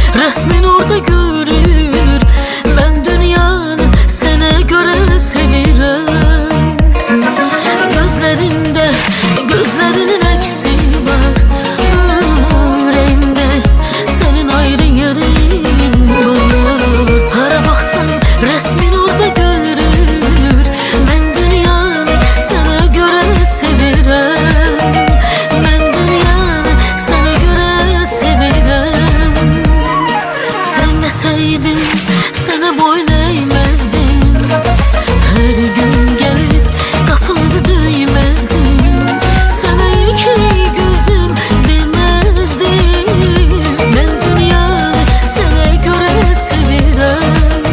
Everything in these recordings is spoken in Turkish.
resmin orada görür. Ben dünyanı sana göre sevirəm. Gözlerinde, gözlerinin əksi var. Yüreğimde senin ayrı yerin var. Hara baksan resmin orada görür. Ben dünyanı sana göre sevirəm. Ben dünyanı sana göre sevirəm. Sevmeseydim sana boyun eğmezdim. Her gün gelip kapınızı döymezdim. Sana iki gözüm bilmezdim. Ben dünyanı sana göre sevirəm.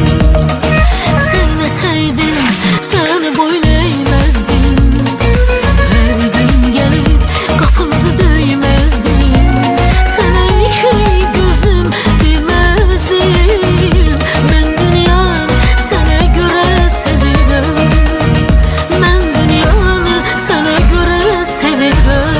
Sevmeseydim sana boyun eğmezdim. Her gün gelip kapınızı döymezdim. Sana iki gözüm bilmezdim. Ben dünyanı sana göre sevirəm. Ben dünyanı sana göre sevirəm.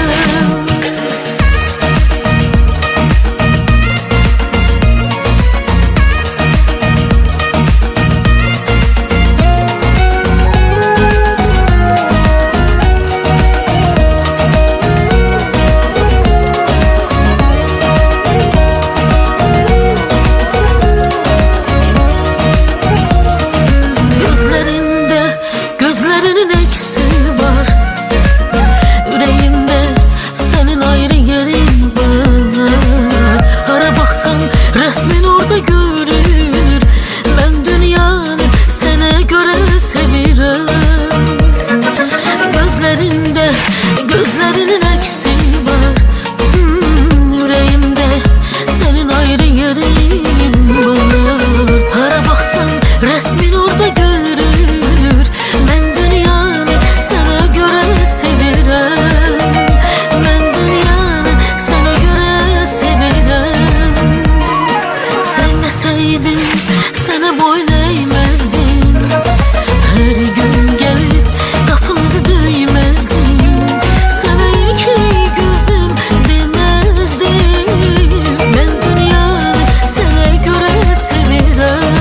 Gözlerinde, gözlerinin eksi var. Yüreğimde senin ayrı yerin var. Hara baksan resmin orada görür. Ben dünyanı sana göre sevirəm. Gözlerinde, gözlerinin eksi var. Yüreğimde senin ayrı yerin var. Hara baksan resmin orada görür. Ben dünyanı sana göre sevirəm. Ben dünyanı sana göre sevirəm. Sevmeseydim sana boyun eğmezdim. Her gün gelip kapınızı döymezdim. Sana iki gözüm bilmezdim. Ben dünyanı sana göre sevirəm.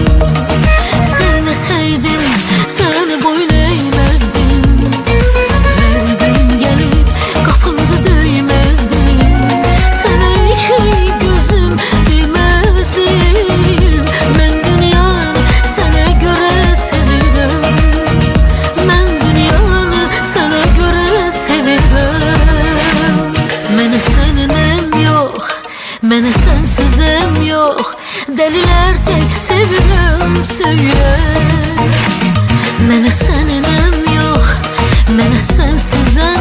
Sevmeseydim sana boyun eğmezdim. Her gün gelip kapınızı döymezdim. Sana iki gözüm bilmezdim. Ben dünyanı sana göre sevirəm. Ben dünyanı sana göre sevirəm. Mənə səninəm yox, mənə sənsizəm yox. Dəlilər tek sevirəm söylə. Mənə səninəm yox, mənə sənsizəm